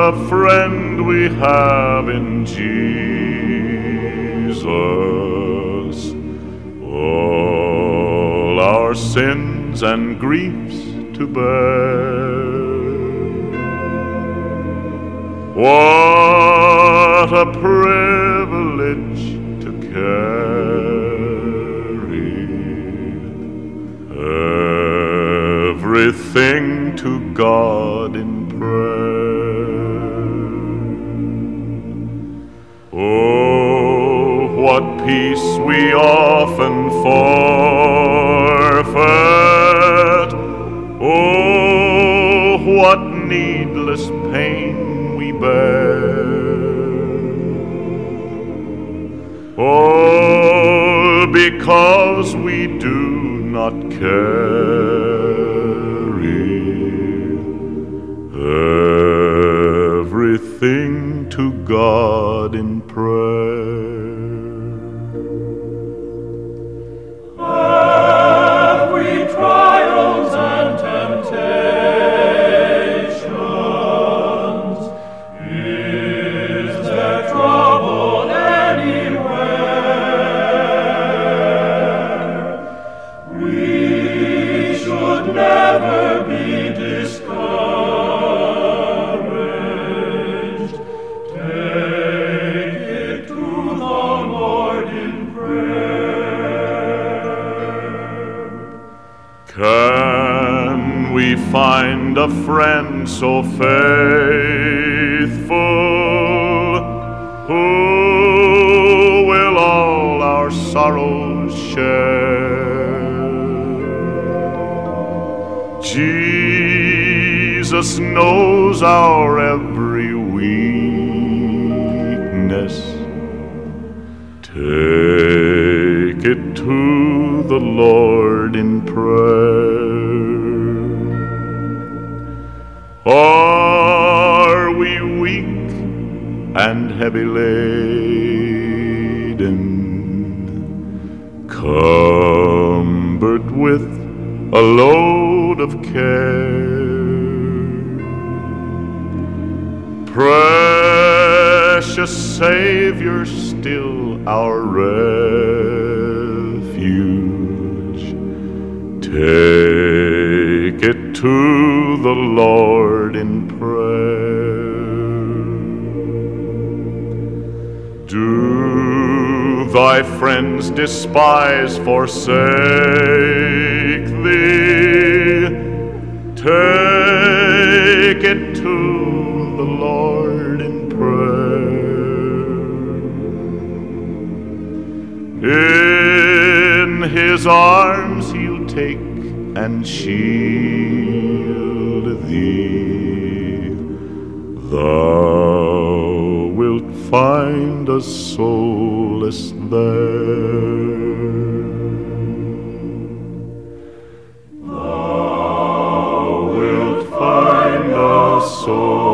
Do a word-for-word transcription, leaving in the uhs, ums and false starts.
a friend we have in Jesus. All our sins and griefs to bear. What a privilege to carry everything to God in prayer. Oh, what peace we often forfeit. Oh, what needless pain we bear. All because we do not carry everything to God in prayer. Have we trials and temptations? Is there trouble anywhere? We should never be discouraged. Take it to the Lord in prayer. Can we find a friend so faithful, who will all our sorrows share? Jesus knows our every weakness. Take it to the Lord in prayer. Are we weak and heavy laden, cumbered with a load of care? Precious Savior, still our refuge, take it to the Lord in prayer. Do thy friends despise, forsake thee? Take it to the Lord in prayer. In his arms he'll take and shield thee. Thou wilt find a solace there. Thou wilt find a solace